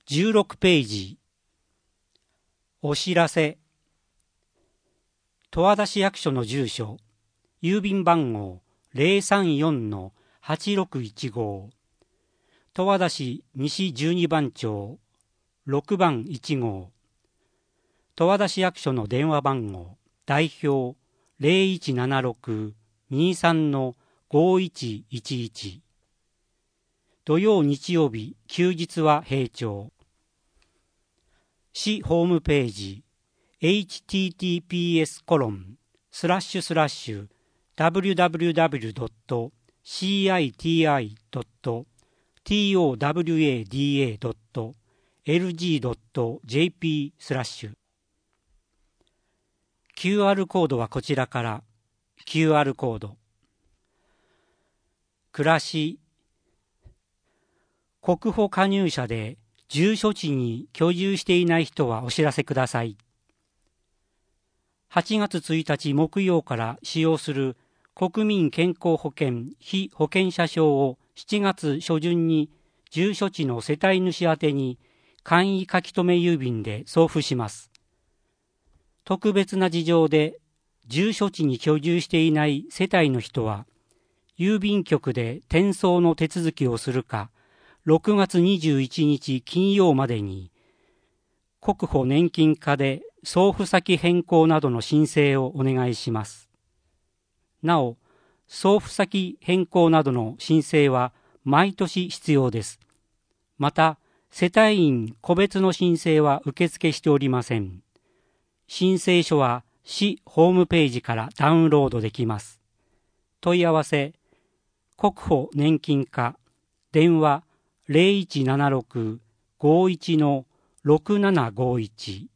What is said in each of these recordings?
16ページ。お知らせ。十和田市役所の住所、郵便番号 034-8615、十和田市西12番町6番1号、十和田市役所の電話番号、代表 0176-23-5111、土曜日曜日休日は閉庁。市ホームページ https://www.citi.towada.lg.jp/ QR コードはこちらから。 QR コード。暮らし。国保加入者で住所地に居住していない人はお知らせください。8月1日木曜から使用する国民健康保険被保険者証を7月初旬に住所地の世帯主宛てに簡易書留郵便で送付します。特別な事情で住所地に居住していない世帯の人は郵便局で転送の手続きをするか、6月21日金曜までに国保年金課で送付先変更などの申請をお願いします。なお、送付先変更などの申請は毎年必要です。また、世帯員個別の申請は受付しておりません。申請書は市ホームページからダウンロードできます。問い合わせ、国保年金課、電話0176-51-6751。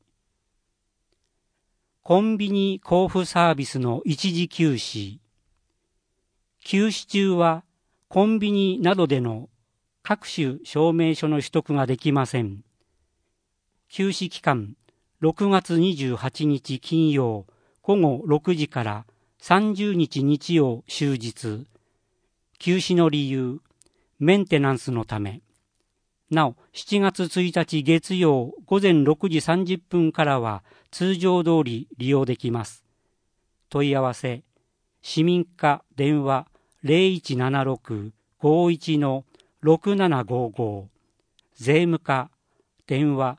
コンビニ交付サービスの一時休止。休止中はコンビニなどでの各種証明書の取得ができません。休止期間、6月28日金曜午後6時から30日日曜終日。休止の理由、メンテナンスのため。なお、7月1日月曜午前6時30分からは通常通り利用できます。問い合わせ、市民課電話 0176-51-6755、税務課電話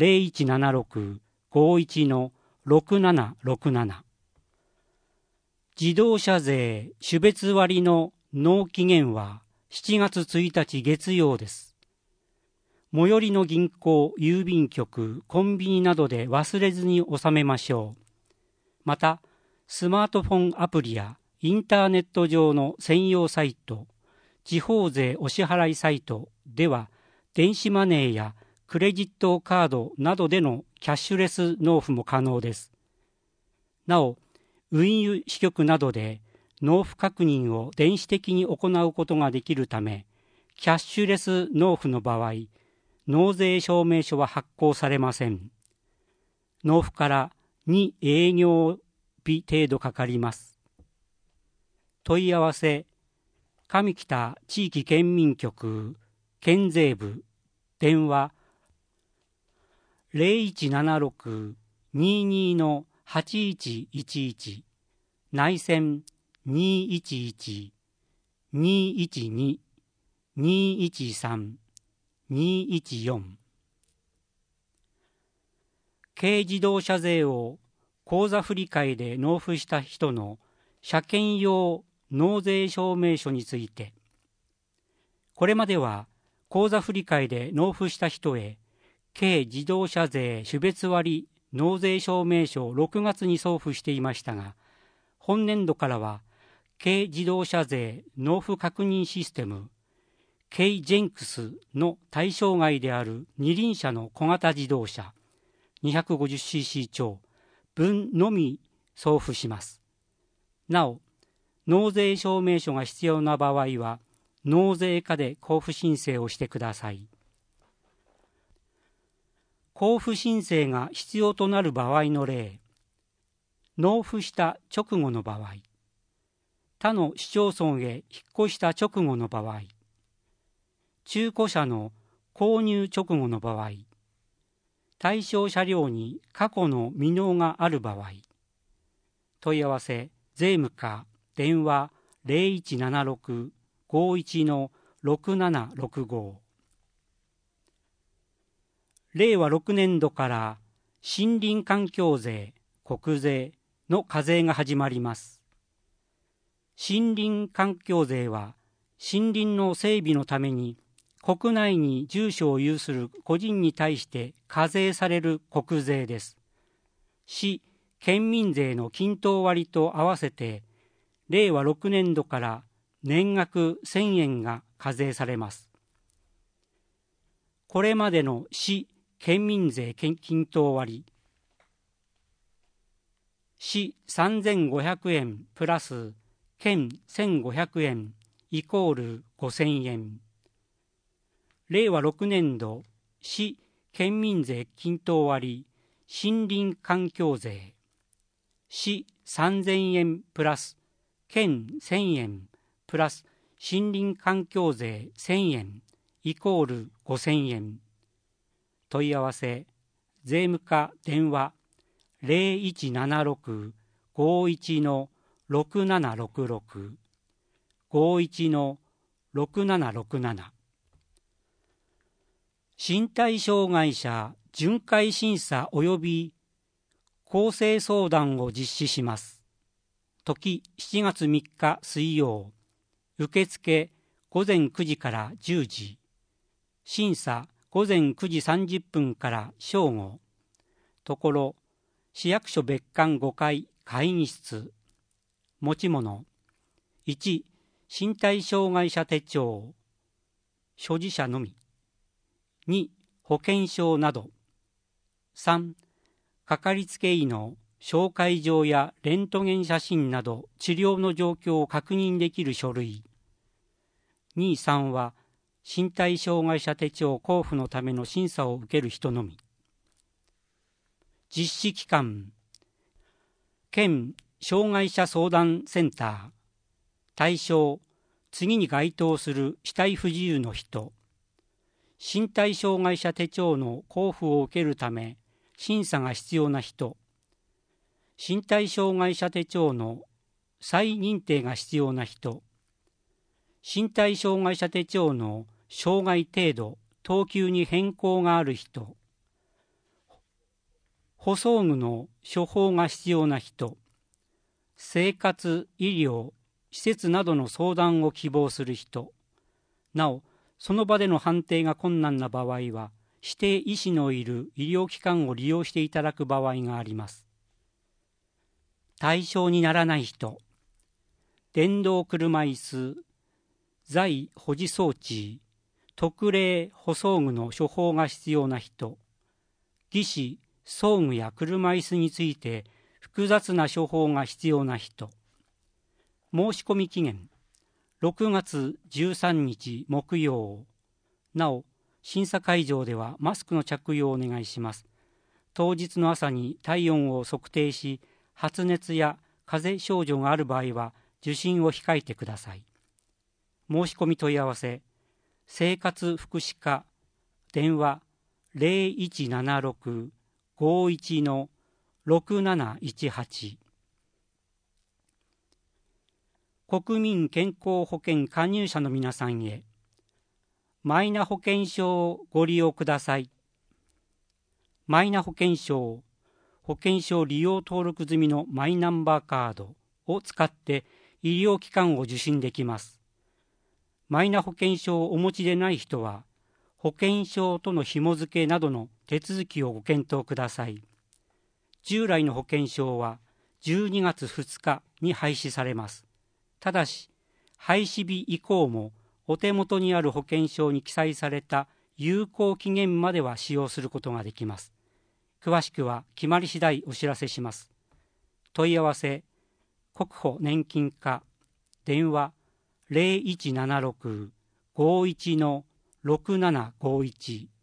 0176-51-6767。自動車税種別割の納期限は7月1日月曜です。最寄りの銀行、郵便局、コンビニなどで忘れずに納めましょう。また、スマートフォンアプリやインターネット上の専用サイト、地方税お支払いサイトでは、電子マネーやクレジットカードなどでのキャッシュレス納付も可能です。なお、運輸支局などで納付確認を電子的に行うことができるため、キャッシュレス納付の場合、納税証明書は発行されません。納付から2営業日程度かかります。問い合わせ、上北地域県民局県税部電話 0176-22-8111 内線 211-212-213-214。軽自動車税を口座振替で納付した人の車検用納税証明書について、これまでは口座振替で納付した人へ軽自動車税種別割納税証明書を6月に送付していましたが、本年度からは軽自動車税納付確認システム軽ジェンクスの対象外である二輪車の小型自動車 250cc 超分のみ送付します。なお、納税証明書が必要な場合は納税課で交付申請をしてください。交付申請が必要となる場合の例、納付した直後の場合、他の市町村へ引っ越した直後の場合、中古車の購入直後の場合、対象車両に過去の未納がある場合、問い合わせ税務課電話0176-51-6765。令和6年度から森林環境税・国税の課税が始まります。森林環境税は森林の整備のために国内に住所を有する個人に対して課税される国税です。市・県民税の均等割と合わせて令和6年度から年額1000円が課税されます。これまでの市・県民税均等割、市3500円プラス県1500円イコール5000円。令和6年度市・県民税均等割森林環境税、市3000円プラス県1000円プラス森林環境税1000円イコール5000円。問い合わせ税務課電話0176-51-6766 51-6767。身体障害者巡回審査及び公正相談を実施します。時7月3日水曜、受付午前9時から10時、審査午前9時30分から正午。ところ、市役所別館5階会議室。持ち物1、身体障害者手帳、所持者のみ。2、保険証など。3、かかりつけ医の紹介状やレントゲン写真など治療の状況を確認できる書類。2、3は身体障害者手帳交付のための審査を受ける人のみ。実施機関、県障害者相談センター。対象、次に該当する肢体不自由の人。身体障害者手帳の交付を受けるため審査が必要な人。身体障害者手帳の再認定が必要な人。身体障害者手帳の障害程度・等級に変更がある人。補装具の処方が必要な人。生活・医療・施設などの相談を希望する人。なお、その場での判定が困難な場合は、指定医師のいる医療機関を利用していただく場合があります。対象にならない人。電動車椅子、座保持装置、特例補装具の処方が必要な人。義肢、装具や車椅子について複雑な処方が必要な人。申し込み期限6月13日木曜。なお、審査会場ではマスクの着用をお願いします。当日の朝に体温を測定し、発熱や風邪症状がある場合は受診を控えてください。申し込み問い合わせ、生活福祉課電話0176-51-6718。国民健康保険加入者の皆さんへ、マイナ保険証をご利用ください。マイナ保険証、保険証利用登録済みのマイナンバーカードを使って医療機関を受診できます。マイナ保険証をお持ちでない人は、保険証との紐付けなどの手続きをご検討ください。従来の保険証は12月2日に廃止されます。ただし、廃止日以降もお手元にある保険証に記載された有効期限までは使用することができます。詳しくは決まり次第お知らせします。問い合わせ、国保年金課電話0176-51-6751